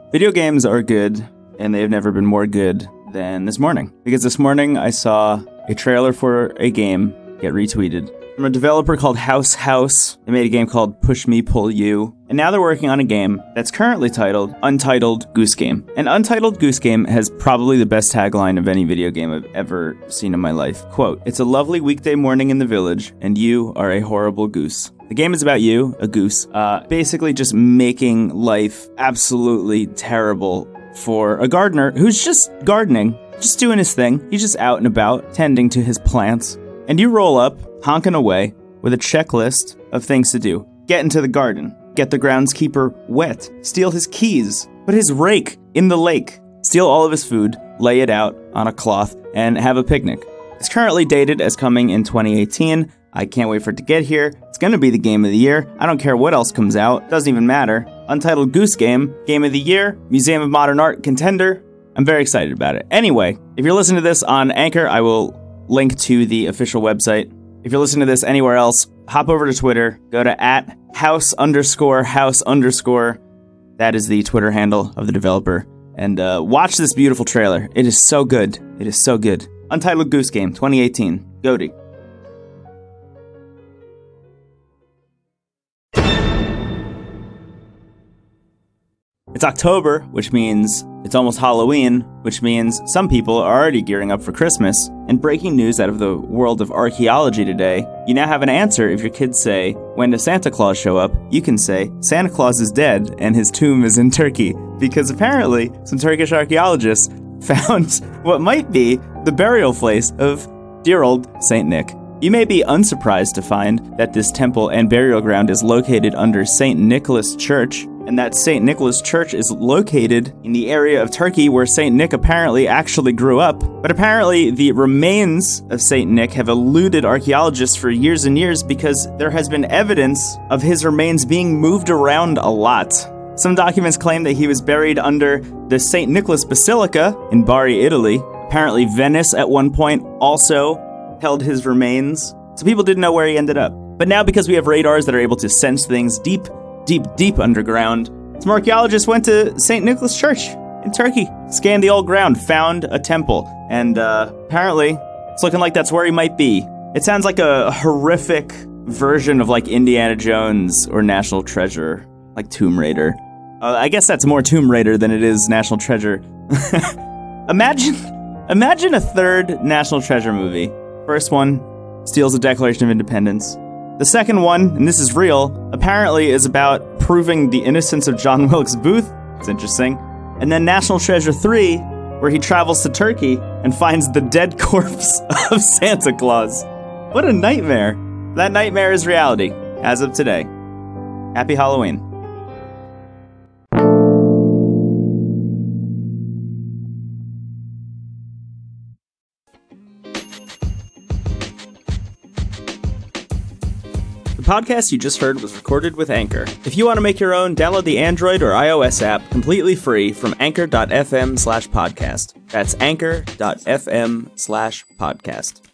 Video games are good, and they have never been more good than this morning. Because this morning I saw a trailer for a game get retweeted from a developer called House. They made a game called Push Me, Pull You. And now they're working on a game that's currently titled Untitled Goose Game. And Untitled Goose Game has probably the best tagline of any video game I've ever seen in my life. Quote, "It's a lovely weekday morning in the village, and you are a horrible goose." The game is about you, a goose, basically just making life absolutely terrible for a gardener who's just gardening, just doing his thing. He's just out and about, tending to his plants. And you roll up, honking away, with a checklist of things to do. Get into the garden, get the groundskeeper wet, steal his keys, put his rake in the lake, steal all of his food, lay it out on a cloth, and have a picnic. It's currently dated as coming in 2018. I can't wait for it to get here. It's going to be the game of the year. I don't care what else comes out. Doesn't even matter. Untitled Goose Game, Game of the Year, Museum of Modern Art contender. I'm very excited about it. Anyway, if you're listening to this on Anchor, I will link to the official website. If you're listening to this anywhere else, hop over to Twitter. Go to @house_. That is the Twitter handle of the developer. And watch this beautiful trailer. It is so good. It is so good. Untitled Goose Game, 2018. Goaty. It's October, which means it's almost Halloween, which means some people are already gearing up for Christmas. And breaking news out of the world of archaeology today, you now have an answer if your kids say, "When does Santa Claus show up?" You can say, "Santa Claus is dead and his tomb is in Turkey." Because apparently, some Turkish archaeologists found what might be the burial place of dear old Saint Nick. You may be unsurprised to find that this temple and burial ground is located under St. Nicholas Church, and that St. Nicholas Church is located in the area of Turkey where St. Nick apparently actually grew up. But apparently the remains of St. Nick have eluded archaeologists for years and years because there has been evidence of his remains being moved around a lot. Some documents claim that he was buried under the St. Nicholas Basilica in Bari, Italy. Apparently Venice at one point also held his remains, so people didn't know where he ended up. But now, because we have radars that are able to sense things deep underground, some archaeologists went to St. Nicholas Church in Turkey, scanned the old ground, found a temple, and apparently it's looking like that's where he might be. It sounds like a horrific version of like Indiana Jones or National Treasure, like Tomb Raider. I guess that's more Tomb Raider than it is National Treasure. Imagine a third National Treasure movie. First one steals the Declaration of Independence. The second one, and this is real, apparently is about proving the innocence of John Wilkes Booth. It's interesting. And then National Treasure 3, where he travels to Turkey and finds the dead corpse of Santa Claus. What a nightmare. That nightmare is reality, as of today. Happy Halloween. The podcast you just heard was recorded with Anchor. If you want to make your own, download the Android or iOS app completely free from anchor.fm/podcast. That's anchor.fm/podcast.